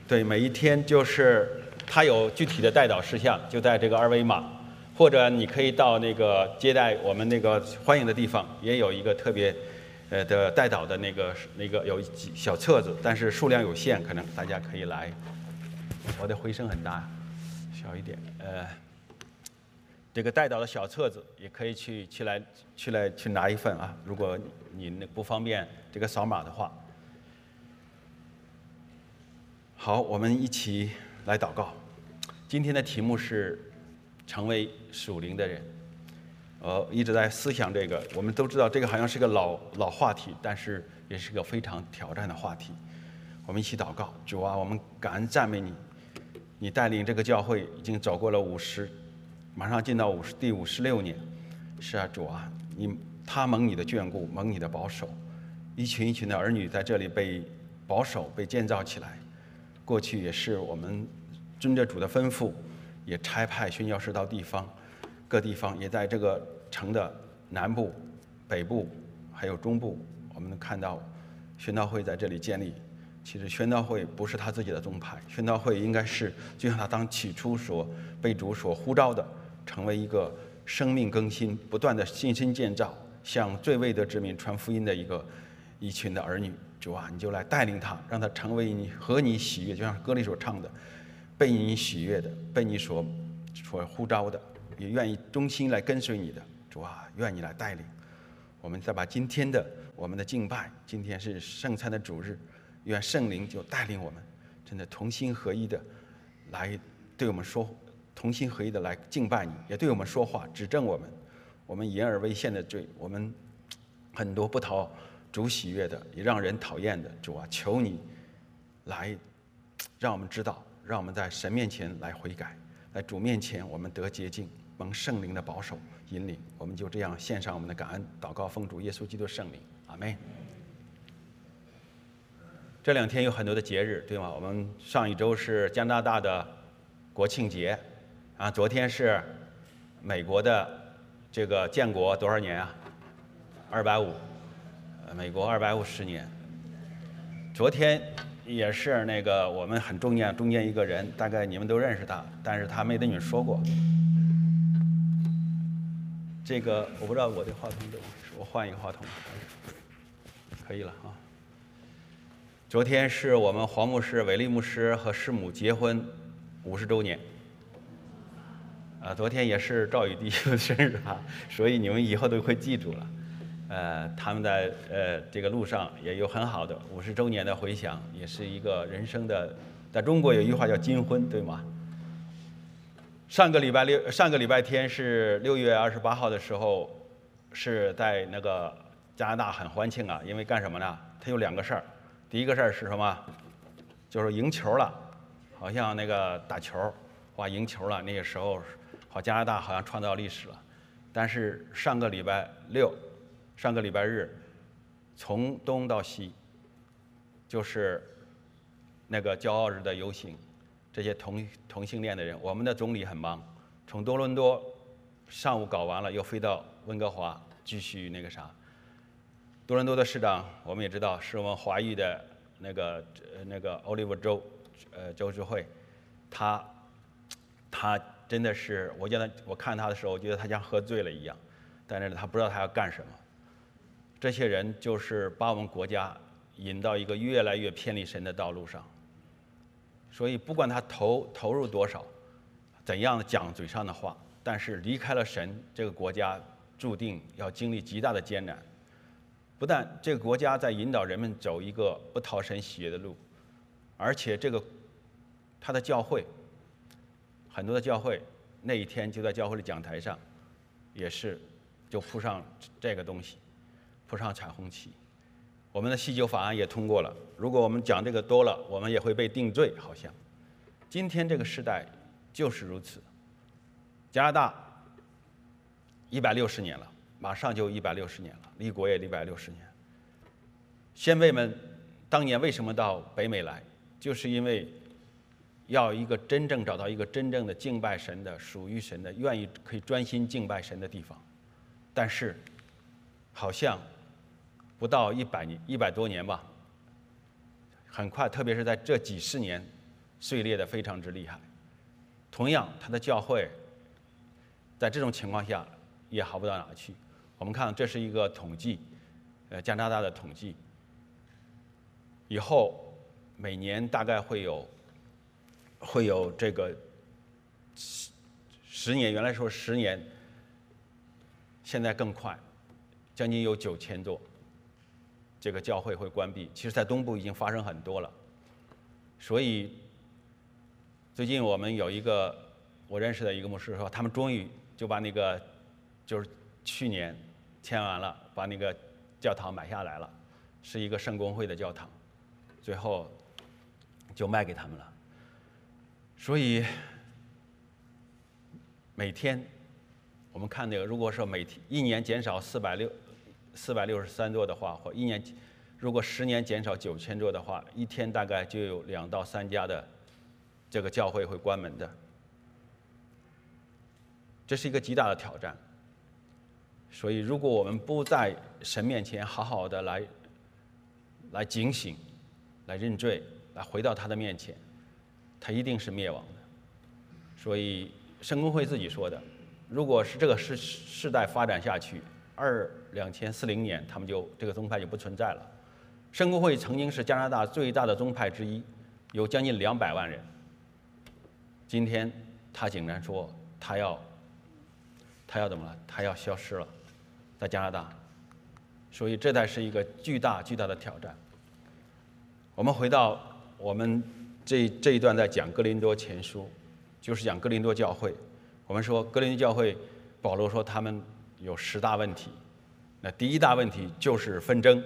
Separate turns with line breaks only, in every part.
对，每一天就是它有具体的代祷事项，就在这个二维码，或者你可以到那个接待我们那个欢迎的地方，也有一个特别的代祷的那个有小册子，但是数量有限，可能大家可以来。我的回声很大，小一点。这个代祷的小册子也可以去拿一份啊，如果你不方便这个扫码的话。好，我们一起来祷告。今天的题目是成为属灵的人。一直在思想这个，我们都知道这个好像是个老话题，但是也是个非常挑战的话题。我们一起祷告。主啊，我们感恩赞美你，你带领这个教会已经走过了马上进到第56年。是啊，主啊，他蒙你的眷顾，蒙你的保守，一群一群的儿女在这里被保守，被建造起来。过去也是我们遵着主的吩咐，也差派宣教士到各地方，也在这个城的南部、北部还有中部，我们能看到宣道会在这里建立。其实宣道会不是他自己的宗派，宣道会应该是就像他当起初被主所呼召的，成为一个生命更新、不断的信心建造，向最未得之民传福音的一群的儿女。主啊，你就来带领他，让他成为合你喜悦，就像歌里所唱的，被你喜悦的，被你所呼召的，也愿意忠心来跟随你的。主啊，愿你来带领我们。再把今天的我们的敬拜，今天是圣餐的主日，愿圣灵就带领我们，真的同心合一的来对我们说，同心合一的来敬拜你，也对我们说话，指正我们言而违宪的罪，我们很多不讨主喜悦的，也让人讨厌的。主啊，求你来让我们知道，让我们在神面前来悔改，在主面前我们得洁净，蒙圣灵的保守引领。我们就这样献上我们的感恩祷告，奉主耶稣基督圣名，阿们。这2天有很多的节日，对吗？我们上一周是加拿大的国庆节，昨天是美国的这个建国多少年啊？250，美国250年。昨天也是那个我们很中间一个人，大概你们都认识他，但是他没跟你们说过。这个我不知道我的话筒怎么回事，我换一个话筒，可以了啊。昨天是我们黄牧师、韦利牧师和师母结婚50周年。昨天也是赵宇弟兄的生日啊，所以你们以后都会记住了。他们在这个路上也有很好的50周年的回响，也是一个人生的。在中国有一句话叫金婚，对吗？上个礼拜天是6月28号的时候，是在那个加拿大很欢庆啊，因为干什么呢？它有2个事儿。第一个事儿是什么？就是赢球了，好像那个打球，赢球了。那个时候，加拿大好像创造历史了。但是上个礼拜日，从东到西，就是那个骄傲日的游行，这些同性恋的人，我们的总理很忙，从多伦多上午搞完了，又飞到温哥华继续那个啥。多伦多的市长我们也知道，是我们华裔的那个Oliver 州知会，他真的是，我看他的时候，我觉得他像喝醉了一样，但是他不知道他要干什么。这些人就是把我们国家引到一个越来越偏离神的道路上。所以不管他投入多少，怎样讲嘴上的话，但是离开了神，这个国家注定要经历极大的艰难。不但这个国家在引导人们走一个不讨神喜悦的路，而且他的教会，很多的教会那一天就在教会的讲台上，也是就铺上这个东西，铺上彩虹旗。我们的西九法案也通过了，如果我们讲这个多了，我们也会被定罪。好像今天这个时代就是如此。加拿大160年了，马上就160年了，立国也160年。先辈们当年为什么到北美来？就是因为要找到一个真正的敬拜神的、属于神的、愿意可以专心敬拜神的地方。但是好像不到100多年吧，很快，特别是在这几十年， 碎裂的非常之厉害。同样，他的教会在这种情况下也好不到哪去。我们看，这是一个统计，加拿大的统计。以后每年大概会有这个10年，原来说10年，现在更快，将近有9000座这个教会会关闭。其实，在东部已经发生很多了。所以，最近我们有一个我认识的一个牧师说，他们终于就把那个就是去年签完了，把那个教堂买下来了，是一个圣公会的教堂，最后就卖给他们了。所以每天我们看那个，如果说一年减少463座的话，或一年如果10年减少9000座的话，一天大概就有2到3家的这个教会会关门的。这是一个极大的挑战。所以，如果我们不在神面前好好的来警醒、来认罪、来回到他的面前，他一定是灭亡的。所以，圣公会自己说的，如果是这个世代发展下去，2040年他们这个宗派就不存在了。圣公会曾经是加拿大最大的宗派之一，有将近200万人。今天他竟然说他要怎么了？他要消失了，在加拿大。所以这才是一个巨大的挑战。我们回到我们这一段在讲哥林多前书，就是讲哥林多教会。我们说哥林多教会，保罗说他们有10大问题。那第一大问题就是纷争。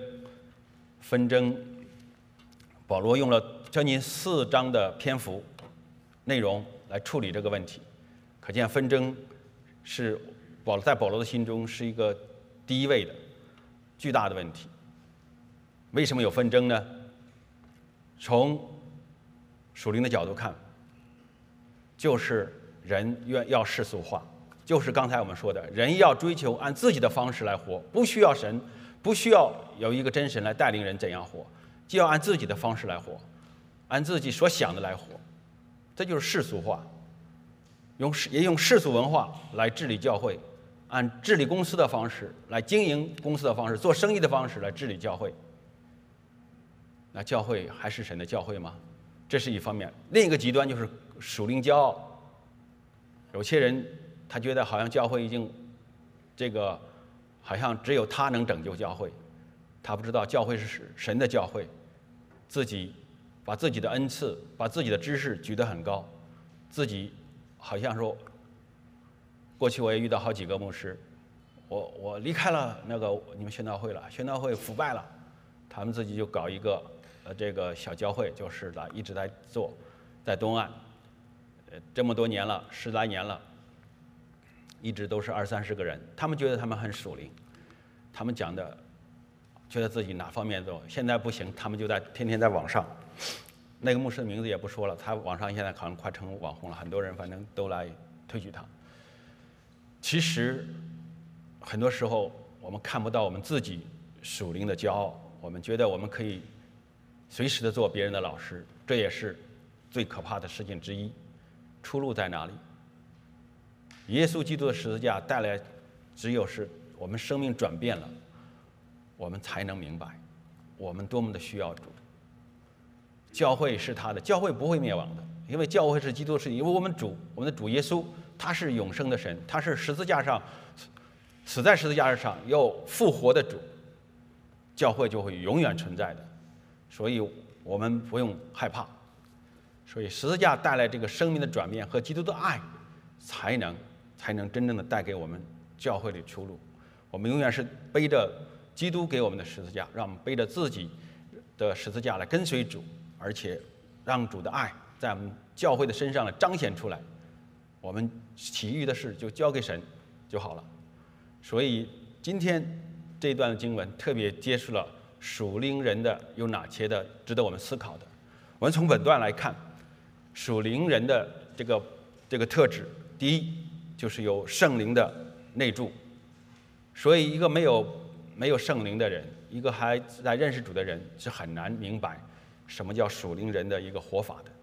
保罗用了将近4章的篇幅内容来处理这个问题。可见纷争是在保罗的心中是一个第一位的巨大的问题。为什么有纷争呢？从属灵的角度看，就是人要世俗化，就是刚才我们说的，人要追求按自己的方式来活，不需要神，不需要有一个真神来带领人怎样活，就要按自己的方式来活，按自己所想的来活，这就是世俗化。也用世俗文化来治理教会，按治理公司的方式来经营公司的方式，做生意的方式来治理教会。那教会还是神的教会吗？这是一方面。另一个极端就是属灵骄傲。有些人他觉得好像教会已经好像只有他能拯救教会，他不知道教会是神的教会，自己把自己的恩赐、把自己的知识举得很高，自己好像说，过去我也遇到好几个牧师，我离开了你们宣道会了，宣道会腐败了，他们自己就搞一个这个小教会，就是一直在做，在东岸，这么多年了，10来年了，一直都是20-30个人，他们觉得他们很属灵，他们讲的，觉得自己哪方面都现在不行，他们就天天在网上。那个牧师的名字也不说了，他网上现在好像快成网红了，很多人反正都来推举他。其实很多时候我们看不到我们自己属灵的骄傲，我们觉得我们可以随时的做别人的老师，这也是最可怕的事情之一。出路在哪里？耶稣基督的十字架带来，只有是我们生命转变了，我们才能明白我们多么的需要主。教会是他的，教会不会灭亡的，因为教会是基督的事情，因为我们的主耶稣，他是永生的神，他是死在十字架上又复活的主，教会就会永远存在的，所以我们不用害怕。所以十字架带来这个生命的转变和基督的爱，才能真正的带给我们教会的出路。我们永远是背着基督给我们的十字架，让我们背着自己的十字架来跟随主，而且让主的爱在我们教会的身上来彰显出来。我们其余的事就交给神就好了。所以今天这一段经文特别揭示了属灵人的有哪些的值得我们思考的。我们从本段来看，属灵人的这个特质，第一就是有圣灵的内住。所以一个没有圣灵的人，一个还在认识主的人，是很难明白什么叫属灵人的一个活法的。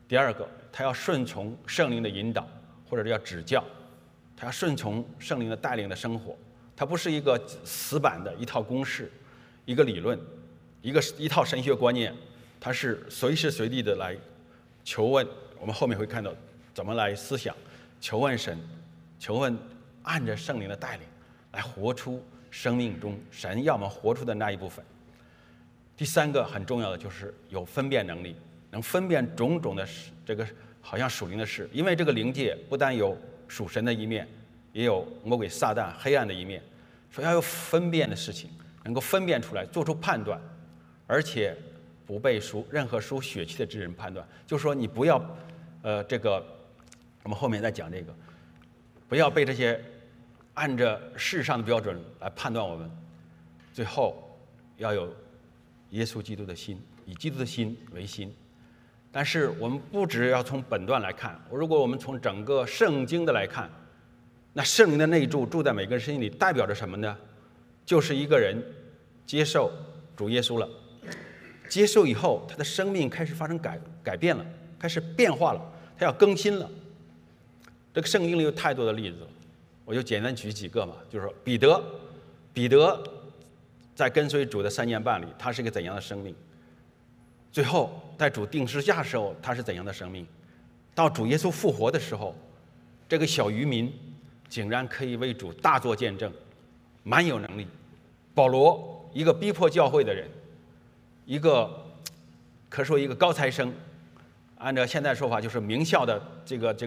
第二个，他要顺从圣灵的引导，或者叫指教，他要顺从圣灵的带领的生活。它不是一个死板的一套公式、一个理论、一套神学观念，它是随时随地的来求问。我们后面会看到怎么来思想，求问神，求问按着圣灵的带领来活出生命中神要我们活出的那一部分。第三个很重要的就是有分辨能力，能分辨种种的这个好像属灵的事，因为这个灵界不但有属神的一面，也有魔鬼撒旦黑暗的一面，所以要有分辨的事情，能够分辨出来，做出判断，而且不被任何属血气的之人判断。就是说你不要这个我们后面再讲这个，不要被这些按着世上的标准来判断我们。最后要有耶稣基督的心，以基督的心为心。但是我们不只要从本段来看，如果我们从整个圣经的来看，那圣灵的内住住在每个人心里，代表着什么呢？就是一个人接受主耶稣了，接受以后，他的生命开始发生改变了，开始变化了，他要更新了。这个圣经里有太多的例子了，我就简单举几个嘛。就是说彼得在跟随主的3年半里，他是一个怎样的生命？最后在主钉十字架的时候，他是怎样的生命？到主耶稣复活的时候，这个小渔民竟然可以为主大做见证，蛮有能力。保罗，一个逼迫教会的人，一个可说一个高材生，按照现在说法就是名校的这个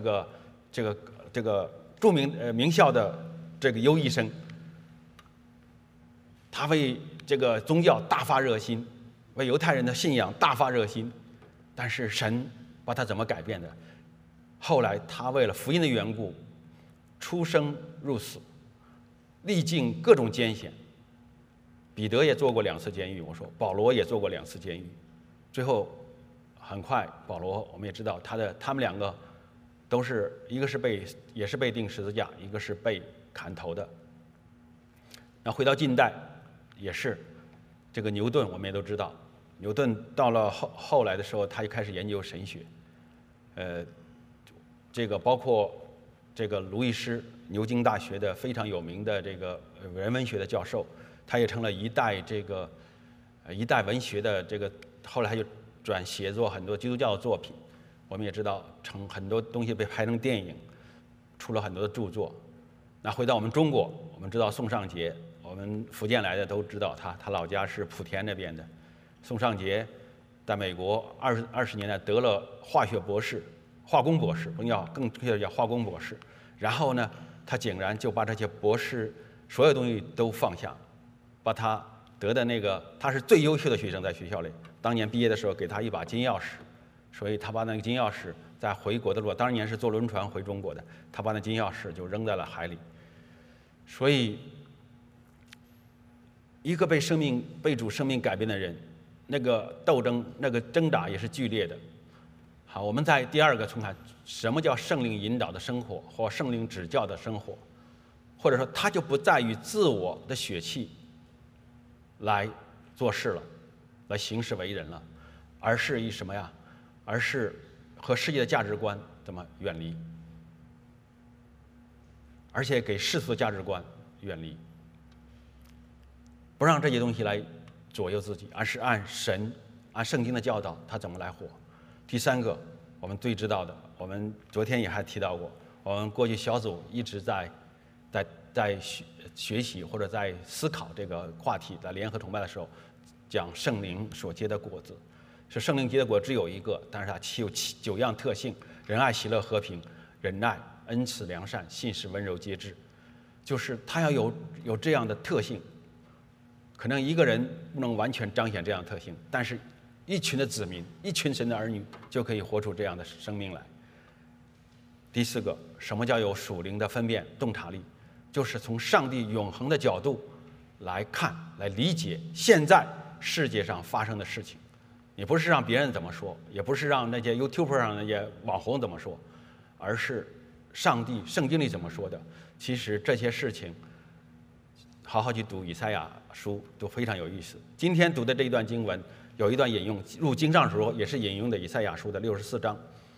著名名校的这个优异生，他为这个宗教大发热心，为犹太人的信仰大发热心，但是神把他怎么改变的？后来他为了福音的缘故，出生入死，历尽各种艰险。彼得也做过2次监狱，我说保罗也做过2次监狱。最后很快，保罗我们也知道他们2个都是，一个是也是被钉十字架，一个是被砍头的。那回到近代也是，这个牛顿我们也都知道，牛顿到了后来的时候，他就开始研究神学。这个包括这个卢易斯，牛津大学的非常有名的这个人文学的教授，他也成了一代文学的这个，后来他就转写作很多基督教的作品。我们也知道，很多东西被拍成电影，出了很多的著作。那回到我们中国，我们知道宋尚节，我们福建来的都知道他老家是莆田那边的。宋尚节在美国20年代得了化工博士，更确切叫化工博士。然后呢，他竟然就把这些博士所有东西都放下，把他得的那个，他是最优秀的学生，在学校里，当年毕业的时候给他一把金钥匙，所以他把那个金钥匙在回国的路，当年是坐轮船回中国的，他把那金钥匙就扔在了海里。所以一个被主生命改变的人，那个斗争那个挣扎也是剧烈的。好，我们在第二个重看什么叫圣灵引导的生活或圣灵指教的生活，或者说它就不在于自我的血气来做事了，来行事为人了，而是以什么呀？而是和世界的价值观怎么远离，而且给世俗的价值观远离，不让这些东西来左右自己，而是按圣经的教导他怎么来活。第三个，我们最知道的，我们昨天也还提到过，我们过去小组一直在学习或者在思考这个话题，在联合崇拜的时候讲圣灵所结的果子。是圣灵结的果只有一个，但是它其有9样特性：仁爱、喜乐、和平、忍耐、恩慈、良善、信实、温柔、节制。就是它要有这样的特性。可能一个人不能完全彰显这样的特性，但是一群的子民，一群神的儿女就可以活出这样的生命来。第四个，什么叫有属灵的分辨洞察力？就是从上帝永恒的角度来看，来理解现在世界上发生的事情。也不是让别人怎么说，也不是让那些 YouTube 上那些网红怎么说，而是上帝圣经里怎么说的。其实这些事情好好去读以赛亚书都非常有意思。今天读的这一段经文有一段引用，入经上的时候也是引用的以赛亚书的64章。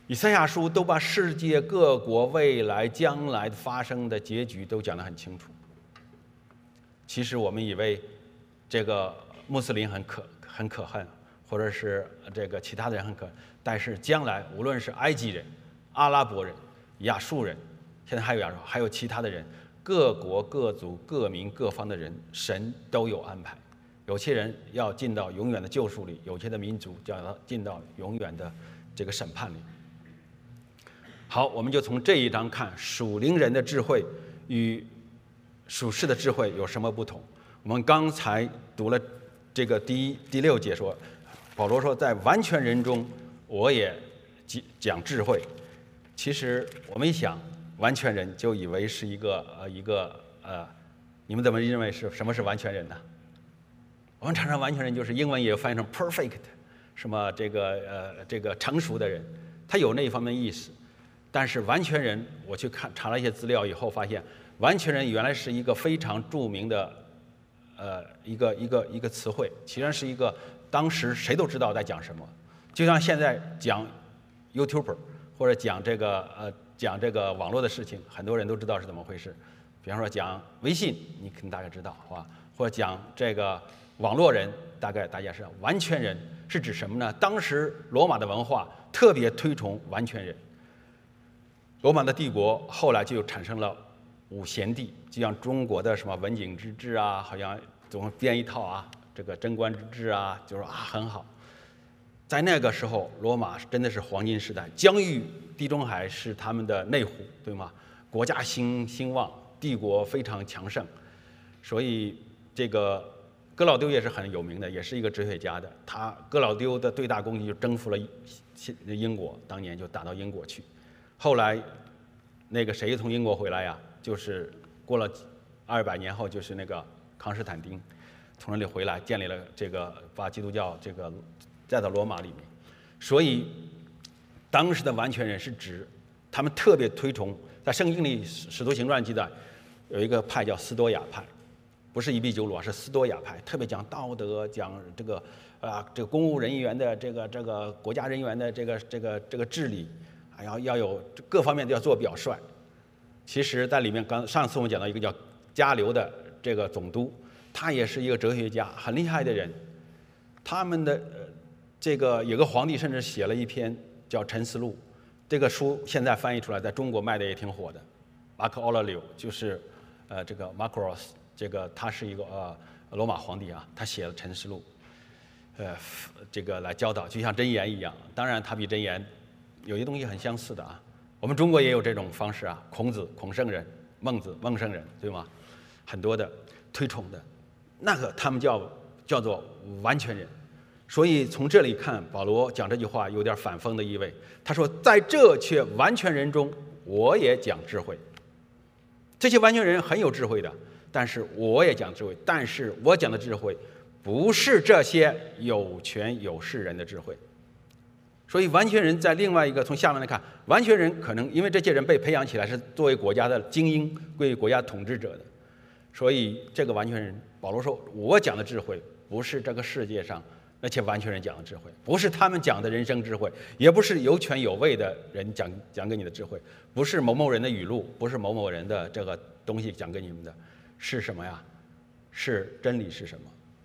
以赛亚书都把世界各国未来将来发生的结局都讲得很清楚。其实我们以为这个穆斯林很可恨，或者是这个其他的人很可恨，但是将来无论是埃及人、阿拉伯人、亚述人，现在还有亚述，还有其他的人，各国各族各民各方的人，神都有安排。有些人要进到永远的救赎里，有些的民族就要进到永远的这个审判里。好，我们就从这一章看属灵人的智慧与属世的智慧有什么不同。我们刚才读了这个第6节说，保罗说在完全人中我也讲智慧。其实我们一想完全人就以为是一个你们怎么认为是什么是完全人呢？我们常常完全人就是英文也翻译成 perfect， 什么这个成熟的人，他有那一方面的意思。但是完全人，我去查了一些资料以后发现，完全人原来是一个非常著名的一个词汇，其实是一个当时谁都知道在讲什么。就像现在讲 YouTuber 或者讲这个网络的事情，很多人都知道是怎么回事。比方说讲微信，你可能大概知道，好吧？或者讲这个网络人，大概大家知道。完全人是指什么呢？当时罗马的文化特别推崇完全人。罗马的帝国后来就产生了5贤帝，就像中国的什么文景之治啊，好像总编一套啊，这个贞观之治啊，就是很好。在那个时候，罗马真的是黄金时代，疆域地中海是他们的内湖，对吗？国家兴旺，帝国非常强盛，所以这个哥老丢也是很有名的，也是一个哲学家的。哥老丢的最大功绩就征服了英国，当年就打到英国去。后来，那个谁从英国回来呀？就是过了200年后，就是那个康斯坦丁，从那里回来，建立了这个把基督教这个带到罗马里面。所以，当时的完全人是指他们特别推崇，在圣经里《使徒行传》记载有一个派叫斯多亚派，不是伊壁鸠鲁啊，是斯多亚派，特别讲道德，讲这个公务人员的这个国家人员的这个治理。要有各方面都要做表率。其实，在里面上次我们讲到一个叫加流的这个总督，他也是一个哲学家，很厉害的人。他们的这个有个皇帝甚至写了一篇叫《沉思录》，这个书现在翻译出来，在中国卖的也挺火的。马可·奥勒留就是这个 Macros， 这个他是一个罗马皇帝啊，他写了《沉思录》，这个来教导，就像箴言一样。当然，他比箴言有些东西很相似的啊，我们中国也有这种方式啊，孔子孔圣人，孟子孟圣人，对吗？很多的推崇的，那个他们叫做完全人。所以从这里看，保罗讲这句话有点反讽的意味。他说，在这却完全人中，我也讲智慧。这些完全人很有智慧的，但是我也讲智慧，但是我讲的智慧不是这些有权有势人的智慧。所以完全人在另外一个从下面来看，完全人可能因为这些人被培养起来是作为国家的精英，归国家统治者的，所以这个完全人，保罗说，我讲的智慧不是这个世界上那些完全人讲的智慧，不是他们讲的人生智慧，也不是有权有位的人讲给你的智慧，不是某某人的语录，不是某某人的这个东西讲给你们的，是什么呀？是真理是什么？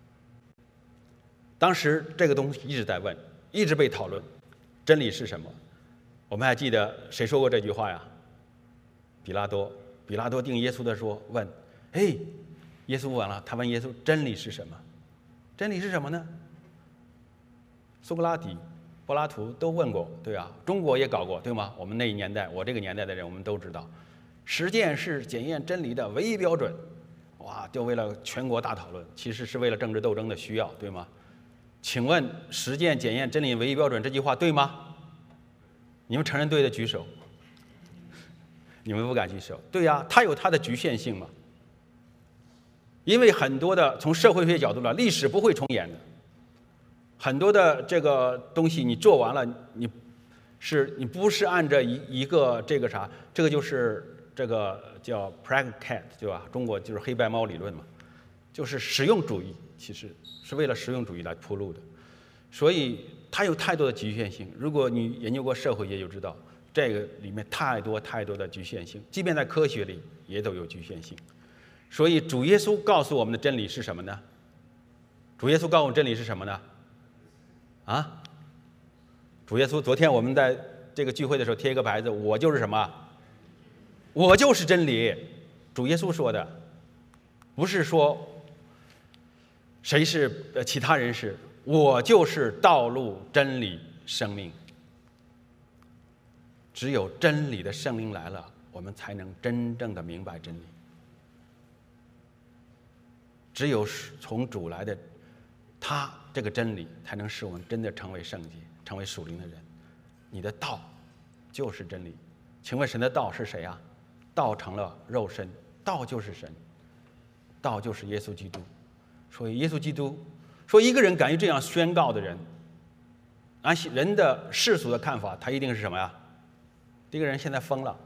当时这个东西一直在问，一直被讨论。真理是什么？我们还记得谁说过这句话呀？比拉多定耶稣的问，耶稣完了，他问耶稣，真理是什么？真理是什么呢？苏格拉底、柏拉图都问过，对啊，中国也搞过，对吗？我们那一年代，我这个年代的人，我们都知道，实践是检验真理的唯一标准。哇，就为了全国大讨论，其实是为了政治斗争的需要，对吗？请问实践检验真理唯一标准这句话对吗？你们承认对的举手。你们不敢举手。对呀，它有它的局限性嘛。因为很多的从社会学角度来，历史不会重演的。很多的这个东西你做完了，你不是按照一个这个啥，这个就是这个叫 pragmatic， 对吧？中国就是黑白猫理论嘛，就是实用主义，其实是为了实用主义来铺路的。所以它有太多的局限性。如果你研究过社会学就知道，这个里面太多的局限性，即便在科学里也都有局限性。所以主耶稣告诉我们的真理是什么呢？主耶稣告诉我们真理是什么呢？主耶稣昨天我们在这个聚会的时候贴一个牌子，我就是什么？我就是真理。主耶稣说的，不是说谁是其他人是，我就是道路、真理、生命。只有真理的圣灵来了，我们才能真正的明白真理。只有从主来的，他这个真理才能使我们真的成为圣洁，成为属灵的人。你的道就是真理。请问神的道是谁啊？道成了肉身，道就是神，道就是耶稣基督。所以耶稣基督说，一个人敢于这样宣告的人，按人的世俗的看法，他一定是什么呀？这个人现在疯了，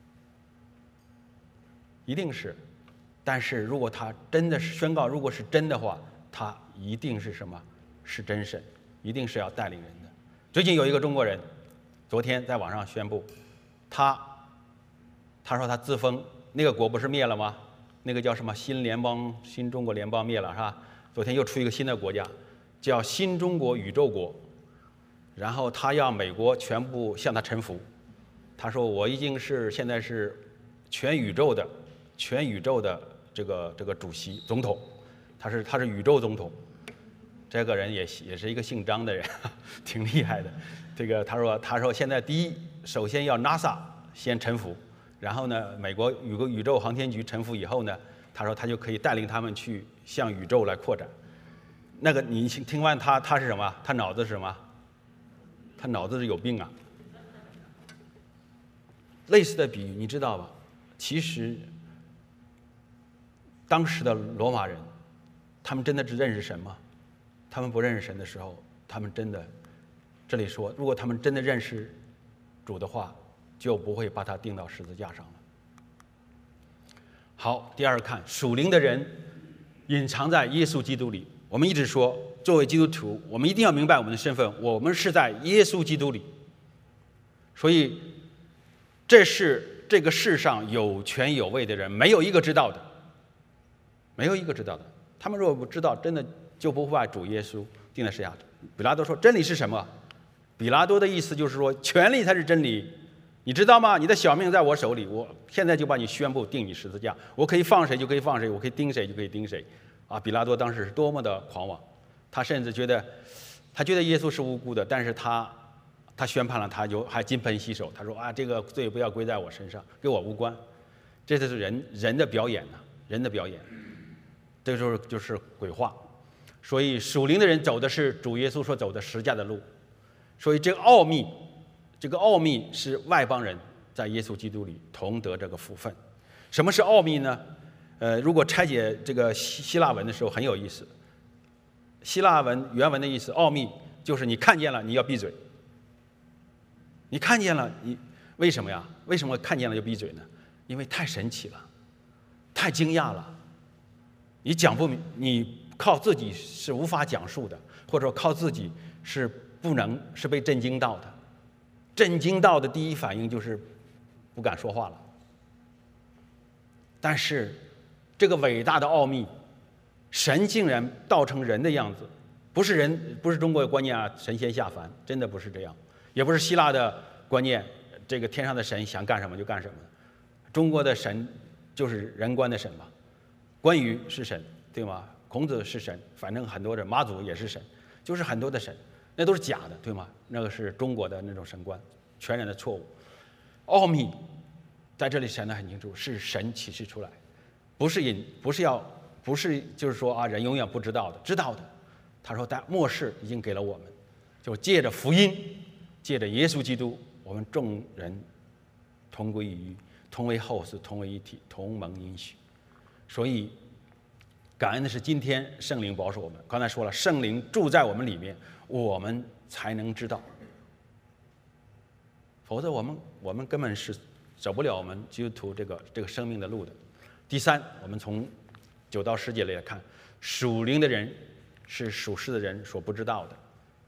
一定是。但是如果他真的是宣告，如果是真的话，他一定是什么？是真神，一定是要带领人的。最近有一个中国人，昨天在网上宣布，他说他自封，那个国不是灭了吗？那个叫什么新中国联邦灭了是吧？昨天又出一个新的国家，叫新中国宇宙国，然后他要美国全部向他臣服。他说我已经是现在是全宇宙的这个主席总统，他是宇宙总统。这个人也是一个姓张的人，挺厉害的。这个他说现在第一，首先要 NASA 先臣服，然后呢，美国宇宙航天局臣服以后呢，他说他就可以带领他们去向宇宙来扩展。那个你听完他是什么？他脑子是什么？他脑子是有病啊！类似的比喻你知道吧？其实当时的罗马人，他们真的只认识神吗？他们不认识神的时候，他们真的，这里说，如果他们真的认识主的话，就不会把他钉到十字架上了。好，第二看属灵的人隐藏在耶稣基督里。我们一直说，作为基督徒，我们一定要明白我们的身份，我们是在耶稣基督里。所以这是这个世上有权有位的人没有一个知道的，没有一个知道的。他们若不知道，真的就不会把主耶稣钉在十字架上。比拉多说真理是什么？比拉多的意思就是说，权力才是真理，你知道吗？你的小命在我手里，我现在就把你宣布钉你十字架，我可以放谁就可以放谁，我可以钉谁就可以钉谁。比拉多当时是多么的狂妄，他甚至觉得耶稣是无辜的，但是他宣判了，他就还金盆洗手，他说这个罪不要归在我身上，跟我无关。这就是人的表演呢，人的表演，这就是鬼话。所以属灵的人走的是主耶稣所走的十架的路。所以这个奥秘是外邦人在耶稣基督里同得这个福分。什么是奥秘呢？如果拆解这个希腊文的时候很有意思。希腊文原文的意思，奥秘就是你看见了你要闭嘴。你看见了，你为什么呀？为什么看见了就闭嘴呢？因为太神奇了，太惊讶了。你讲不明，你靠自己是无法讲述的，或者说靠自己是被震惊到的。震惊到的第一反应就是不敢说话了。但是这个伟大的奥秘，神竟然道成人的样子，不是中国的观念啊，神仙下凡，真的不是这样，也不是希腊的观念，这个天上的神想干什么就干什么。中国的神就是人观的神嘛，关羽是神，对吗？孔子是神，反正很多人，妈祖也是神，就是很多的神，那都是假的，对吗？那个是中国的那种神观，全然的错误。奥秘在这里显得很清楚，是神启示出来，不是就是说人永远不知道的，知道的。他说在末世已经给了我们，就借着福音，借着耶稣基督，我们众人同归于一，同为后嗣，同为一体，同蒙应许。所以感恩的是今天圣灵保守我们。刚才说了，圣灵住在我们里面，我们才能知道，否则我们根本是走不了我们基督徒这个生命的路的。第三，我们从9到10节来看，属灵的人是属世的人所不知道的。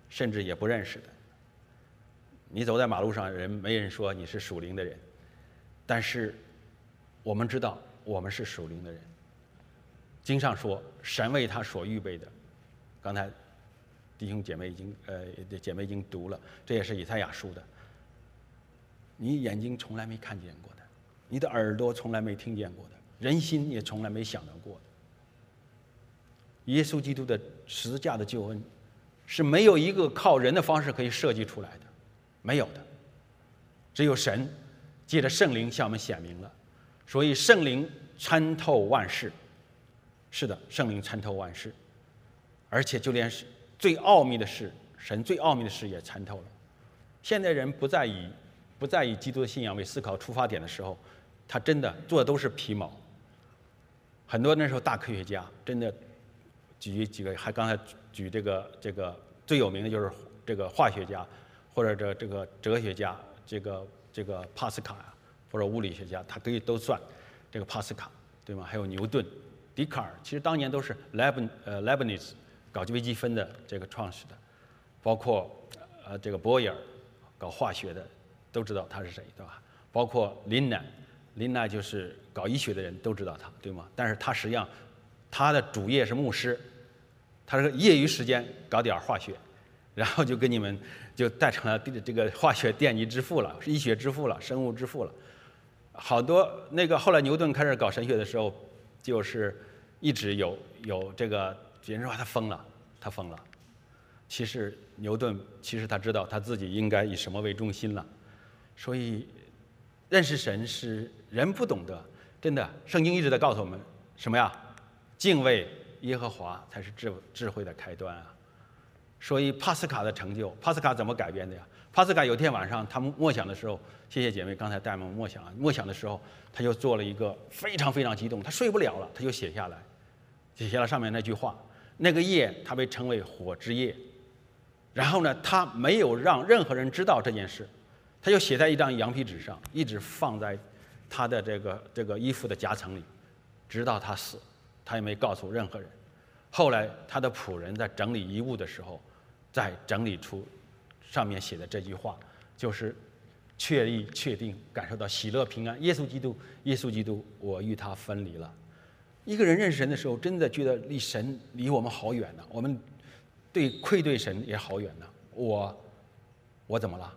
甚至也不认识的。你走在马路上，没人说你是属灵的人，但是我们知道我们是属灵的人。经上说，神为他所预备的，刚才弟兄姐妹已经读了，这也是以赛亚书的。你眼睛从来没看见过的，你的耳朵从来没听见过的，人心也从来没想到过的。耶稣基督的十字架的救恩，是没有一个靠人的方式可以设计出来的，没有的，只有神借着圣灵向我们显明了。所以圣灵参透万事，是的，圣灵参透万事，而且就连最奥秘的事，神最奥秘的事也参透了。现代人不再以基督的信仰为思考出发点的时候，他真的做的都是皮毛。很多那时候大科学家真的举几个，还刚才举这个最有名的就是这个化学家，或者这个哲学家，这个帕斯卡呀，或者物理学家，他可以都算这个帕斯卡，对吗？还有牛顿、笛卡尔，其实当年都是Leibniz 搞微积分的这个创始的，包括这个波义尔搞化学的，都知道他是谁，对吧？包括林奈就是搞医学的人都知道他，对吗？但是他实际上他的主业是牧师，他是业余时间搞点化学，然后就跟你们就带成了这个化学电机之父了，医学之父了，生物之父了。好多那个后来牛顿开始搞神学的时候，就是一直有这个别人说他疯了。其实牛顿他知道他自己应该以什么为中心了，所以认识神是人不懂得，真的，圣经一直在告诉我们什么呀？敬畏耶和华才是智慧的开端啊！所以帕斯卡的成就，帕斯卡怎么改变的呀？帕斯卡有天晚上他们默想的时候，谢谢姐妹刚才带我们默想的时候，他就做了一个非常非常激动，他睡不了了，他就写下了上面那句话。那个夜他被称为火之夜，然后呢，他没有让任何人知道这件事，他就写在一张羊皮纸上，一直放在他的这个衣服的夹层里，直到他死，他也没告诉任何人。后来他的仆人在整理遗物的时候，再整理出上面写的这句话，就是确定感受到喜乐平安。耶稣基督，我与他分离了。一个人认识神的时候，真的觉得离我们好远呢，我们愧对神也好远呢。我怎么了？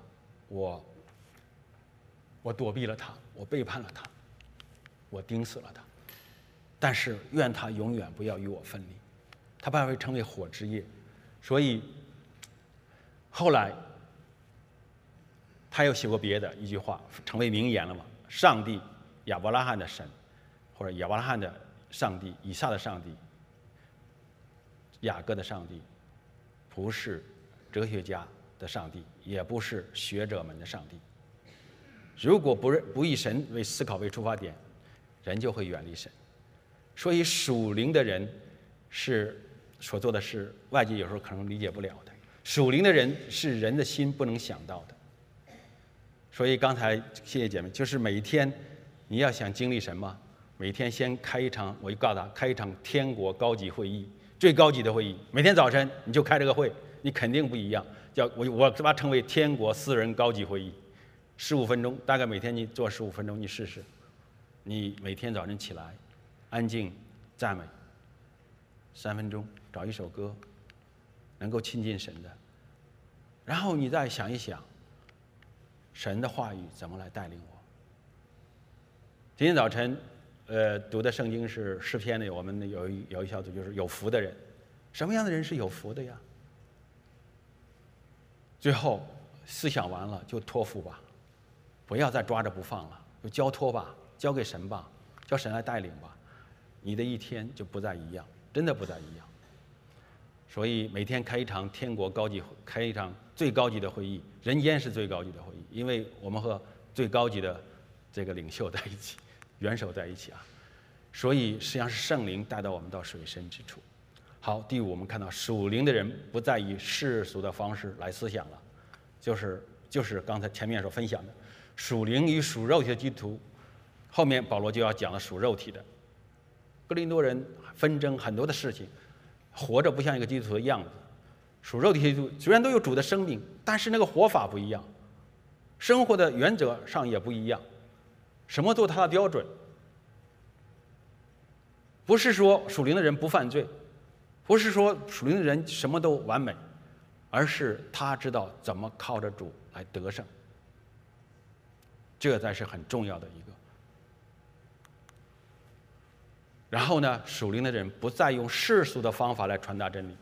我躲避了他，我背叛了他，我钉死了他。但是愿他永远不要与我分离。他把会称为火之夜，所以后来他又写过别的一句话，成为名言了嘛？上帝，亚伯拉罕的神，或者亚伯拉罕的上帝，以撒的上帝，雅各的上帝，不是哲学家的上帝，也不是学者们的上帝。如果不以神为思考为出发点，人就会远离神。所以属灵的人所做的事，外界有时候可能理解不了的。属灵的人是人的心不能想到的。所以刚才谢谢姐妹，就是每一天你要想经历什么，每天先开一场，我就告诉他，开一场天国高级会议，最高级的会议。每天早晨你就开这个会，你肯定不一样。我把它称为天国私人高级会议，15分钟，大概每天你做15分钟，你试试。你每天早晨起来，安静赞美3分钟，找一首歌，能够亲近神的，然后你再想一想，神的话语怎么来带领我。今天早晨，读的圣经是诗篇的，我们有一小组就是有福的人，什么样的人是有福的呀？最后思想完了就托付吧，不要再抓着不放了，就交托吧，交给神吧，叫神来带领吧，你的一天就不再一样，真的不再一样。所以每天开一场天国开一场最高级的会议，人间是最高级的会议，因为我们和最高级的这个领袖在一起，元首在一起啊。所以实际上是圣灵带到我们到水深之处。好，第五，我们看到属灵的人不再以世俗的方式来思想了，就是刚才前面所分享的属灵与属肉体的基督徒。后面保罗就要讲了属肉体的。哥林多人纷争很多的事情，活着不像一个基督徒的样子， 属肉体的基督虽然都有主的生命，但是那个活法不一样，生活的原则上也不一样，什么做他的标准。不是说属灵的人不犯罪，不是说属灵的人什么都完美，而是他知道怎么靠着主来得胜，这才是很重要的一个。然后呢，属灵的人不再用世俗的方法来传达真理。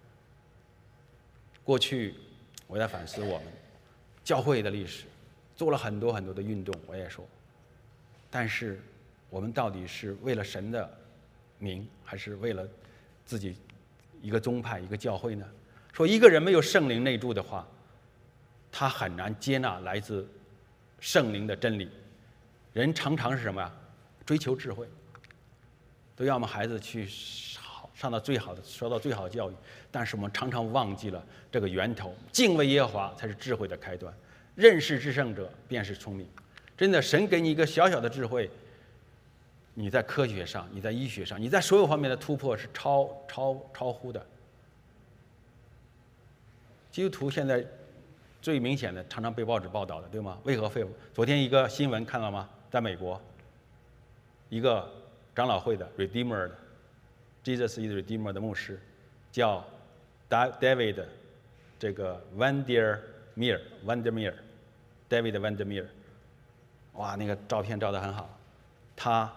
过去我在反思我们教会的历史，做了很多很多的运动，我也说，但是我们到底是为了神的名，还是为了自己一个宗派一个教会呢？说一个人没有圣灵内住的话，他很难接纳来自圣灵的真理。人常常是什么呀？追求智慧，都要我们孩子去上到最好的，受到最好的教育，但是我们常常忘记了这个源头，敬畏耶和华才是智慧的开端，认识至圣者便是聪明。真的，神给你一个小小的智慧，你在科学上，你在医学上，你在所有方面的突破是超乎的。基督徒现在最明显的，常常被报纸报道的，对吗？为何废物？昨天一个新闻看到吗？在美国，一个长老会的 Redeemer 的 Jesus is Redeemer 的牧师，叫 David 这个 Vandermeer David Vandermeer， 哇，那个照片照得很好，他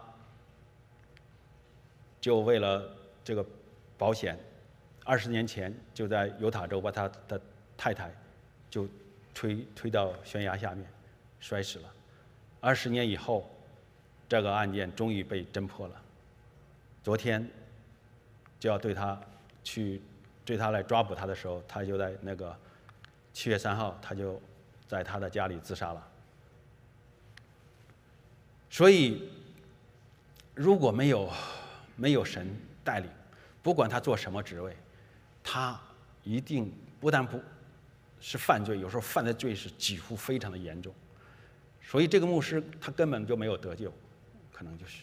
就为了这个保险，20年前就在犹他州把他的太太就推到悬崖下面摔死了。20年以后，这个案件终于被侦破了。昨天就要对他来抓捕他的时候，他就在那个7月3号，他就在他的家里自杀了。所以，如果没有神带领，不管他做什么职位，他一定不但不是犯罪，有时候犯的罪是几乎非常的严重。所以这个牧师他根本就没有得救，可能就是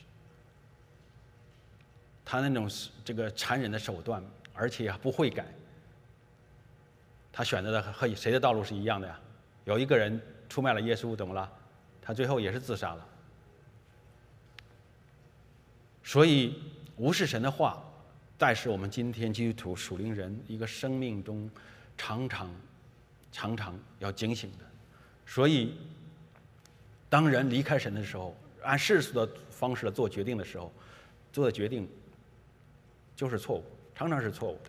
他那种这个残忍的手段，而且不会改。他选择的和谁的道路是一样的呀？有一个人出卖了耶稣，怎么了？他最后也是自杀了。所以无视神的话，但是我们今天基督徒属灵人一个生命中常常要警醒的。所以当人离开神的时候，按世俗的方式做决定的时候，做的决定就是错误，常常是错误的。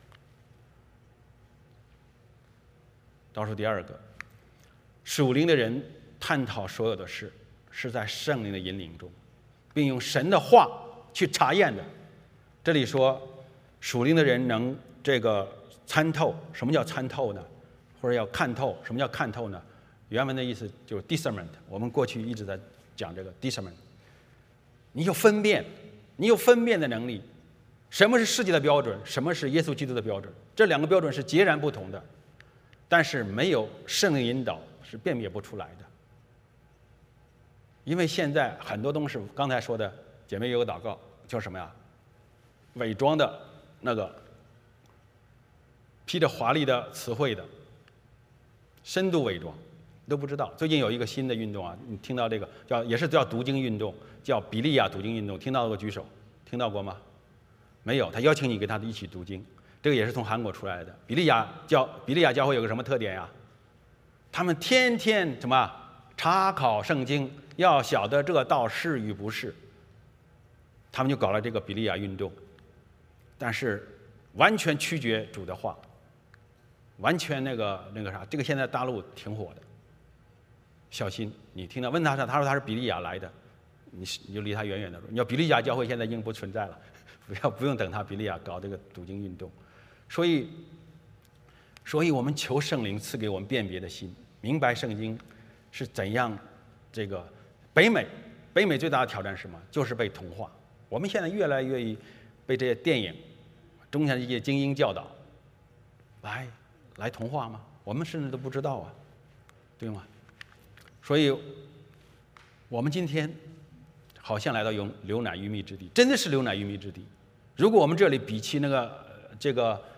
倒数第二个，属灵的人探讨所有的事是在圣灵的引领中，并用神的话去查验的。这里说属灵的人能这个参透，什么叫参透呢？或者要看透，什么叫看透呢？原文的意思就是 discernment， 我们过去一直在讲这个 discernment。你有分辨的能力，什么是世界的标准，什么是耶稣基督的标准，这两个标准是截然不同的，但是没有圣灵引导是辨别不出来的。因为现在很多东西，刚才说的姐妹有个祷告叫什么呀？伪装的那个披着华丽的词汇的，深度伪装都不知道。最近有一个新的运动啊，你听到这个也是叫读经运动，叫比利亚读经运动，听到过举手？听到过吗？没有。他邀请你跟他一起读经，这个也是从韩国出来的。比利亚教会有个什么特点呀？他们天天什么查考圣经，要晓得这道是与不是。他们就搞了这个比利亚运动，但是完全曲解主的话，完全那个啥，这个现在大陆挺火的。小心，你听到问他说他是比利亚来的，你就离他远远的。你要比利亚教会现在已经不存在了，不用等他比利亚搞这个读经运动。所以我们求圣灵赐给我们辨别的心，明白圣经是怎样。这个北美最大的挑战是什么？就是被同化。我们现在越来越被这些电影、中下一些精英教导来同化吗？我们甚至都不知道啊，对吗？所以我们今天好像来到流奶与蜜之地，真的是流奶与蜜之地。如果我们这里比起那个这个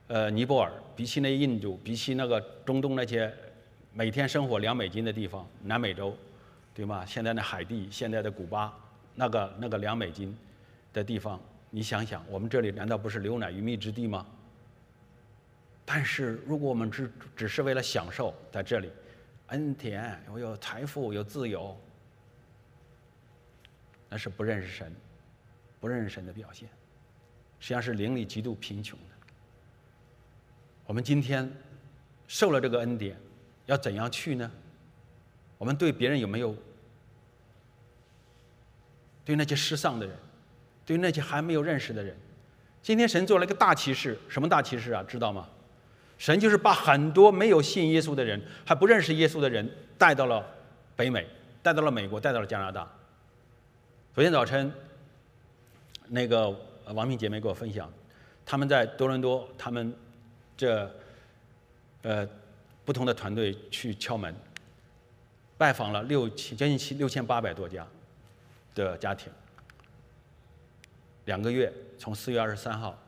尼泊尔，比起那印度，比起那个中东那些每天生活$2的地方，南美洲，对吗？现在的海地，现在的古巴，那个$2的地方，你想想，我们这里难道不是流奶与蜜之地吗？但是如果我们只是为了享受在这里，恩典，我有财富，有自由，那是不认识神，不认识神的表现，实际上是灵里极度贫穷的。我们今天受了这个恩典，要怎样去呢？我们对别人有没有？对那些失丧的人，对那些还没有认识的人，今天神做了一个大奇事，什么大奇事啊？知道吗？神就是把很多没有信耶稣的人，还不认识耶稣的人，带到了北美，带到了美国，带到了加拿大。昨天早晨，那个王明姐妹给我分享，他们在多伦多，他们这不同的团队去敲门，拜访了将近6800多家的家庭。2个月，从4月23号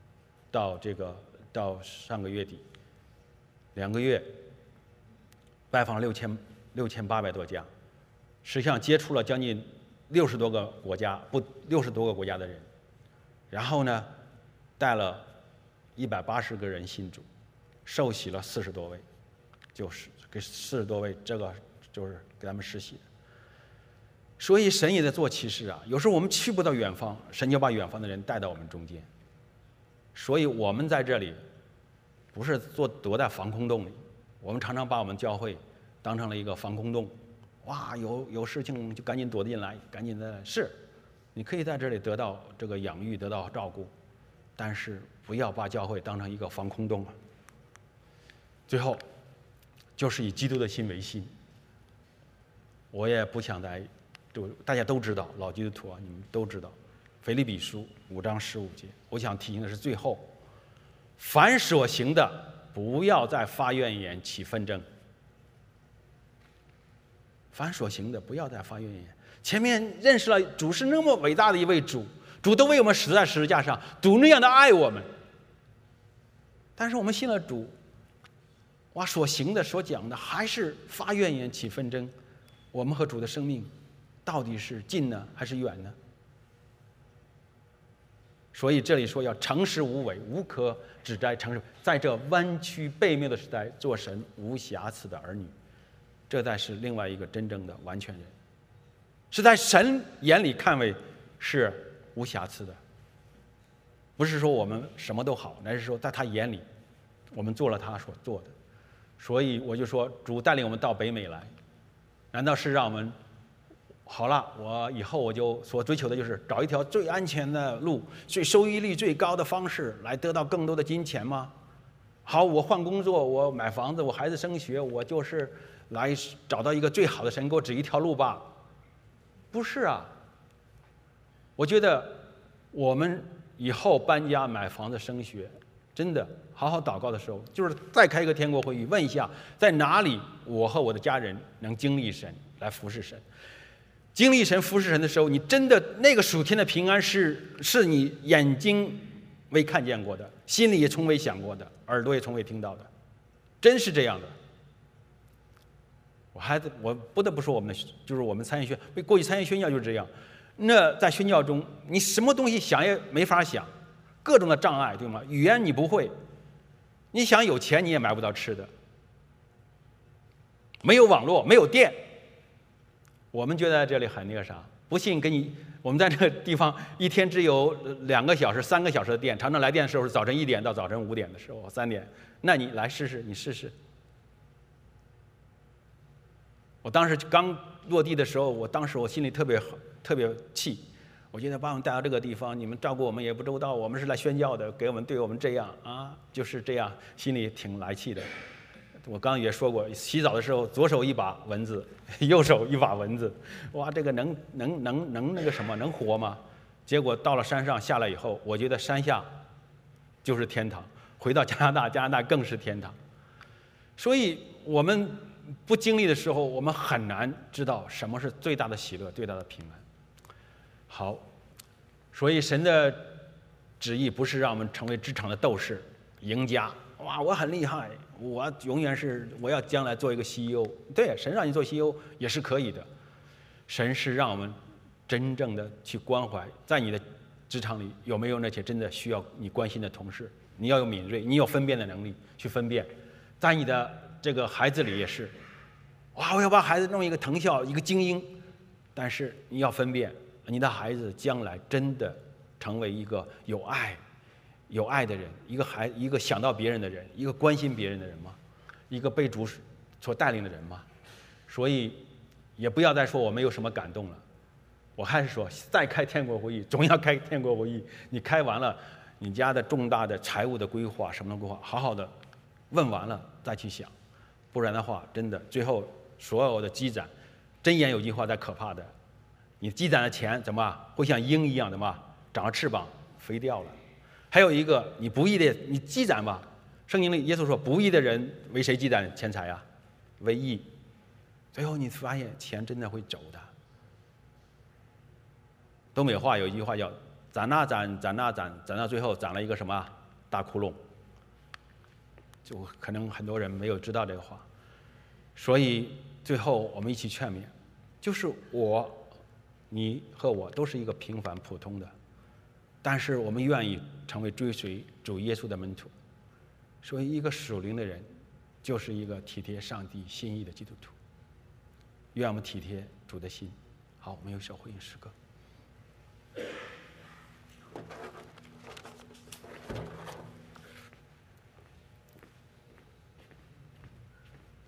到上个月底，2个月拜访了6800多家，实际上接触了将近60多个国家的人，然后呢，带了180个人信主，受洗了40多位，就是给40多位，这个就是给他们施洗的。所以神也在做奇事啊！有时候我们去不到远方，神就把远方的人带到我们中间。所以我们在这里不是躲在防空洞里，我们常常把我们教会当成了一个防空洞。哇，有事情就赶紧躲进来，赶紧的。是，你可以在这里得到这个养育，得到照顾，但是不要把教会当成一个防空洞啊。最后，就是以基督的心为心。我也不想大家都知道，老基督徒啊，你们都知道，腓立比书5章15节。我想提醒的是最后，凡所行的，不要再发怨言，起纷争。凡所行的，不要再发怨言。前面认识了主是那么伟大的一位主，主都为我们死在十字架上，主那样的爱我们。但是我们信了主，哇，所行的、所讲的，还是发怨言、起纷争。我们和主的生命到底是近呢，还是远呢？所以这里说要诚实无伪，无可指摘，诚实，在这弯曲悖谬的时代，做神无瑕疵的儿女，这才是另外一个真正的完全人，是在神眼里看为是无瑕疵的。不是说我们什么都好，乃是说在他眼里，我们做了他所做的。所以我就说，主带领我们到北美来，难道是让我们好了，我以后我就所追求的就是找一条最安全的路，最收益率最高的方式来得到更多的金钱吗？好，我换工作，我买房子，我孩子升学，我就是来找到一个最好的神给我指一条路吧？不是啊。我觉得我们以后搬家、买房子、升学，真的好好祷告的时候，就是再开一个天国会议，问一下在哪里我和我的家人能经历神，来服侍神。经历神、服侍神的时候，你真的那个属天的平安是你眼睛未看见过的，心里也从未想过的，耳朵也从未听到的，真是这样的。我不得不说，就是我们参议宣，过去参议宣教就是这样。那在宣教中，你什么东西想也没法想，各种的障碍，对吗？语言你不会，你想有钱你也买不到吃的，没有网络，没有电。我们觉得在这里很那个啥，不信我们在这个地方一天只有2个小时、3个小时的电，常常来电的时候是早晨1点到早晨5点的时候，3点。那你来试试，你试试。我当时刚落地的时候，我心里特别气，我觉得把我们带到这个地方，你们照顾我们也不周到，我们是来宣教的，对我们这样啊，就是这样，心里挺来气的。我刚刚也说过，洗澡的时候左手一把蚊子，右手一把蚊子，哇，这个能那个什么能活吗？结果到了山上下来以后，我觉得山下就是天堂，回到加拿大更是天堂。所以我们不经历的时候，我们很难知道什么是最大的喜乐、最大的平安。好，所以神的旨意不是让我们成为职场的斗士， 赢家，哇，我很厉害，我永远是我要将来做一个 CEO。对，神让你做 CEO 也是可以的。神是让我们真正的去关怀，在你的职场里有没有那些真的需要你关心的同事？你要有敏锐，你有分辨的能力去分辨。在你的这个孩子里也是，哇，我要把孩子弄一个藤校，一个精英，但是你要分辨，你的孩子将来真的成为一个有爱的人，一个想到别人的人，一个关心别人的人吗？一个被主所带领的人吗？所以也不要再说我没有什么感动了。我还是说，再开天国会议，总要开天国会议。你开完了，你家的重大的财务的规划，什么的规划，好好的问完了再去想，不然的话，真的最后所有的积攒，箴言有句话在可怕的，你积攒的钱怎么会像鹰一样的嘛，长了翅膀飞掉了。还有一个，你不义的，你积攒吧。圣经里耶稣说，不义的人为谁积攒钱财呀？为义。最后你发现钱真的会走的。东北话有一句话叫“攒啊攒，攒啊攒，攒到最后攒了一个什么大窟窿”，就可能很多人没有知道这个话。所以最后我们一起劝勉，就是你和我都是一个平凡普通的，但是我们愿意成为追随主耶稣的门徒。所以一个属灵的人，就是一个体贴上帝心意的基督徒。愿我们体贴主的心。好，我们有一首回应诗歌。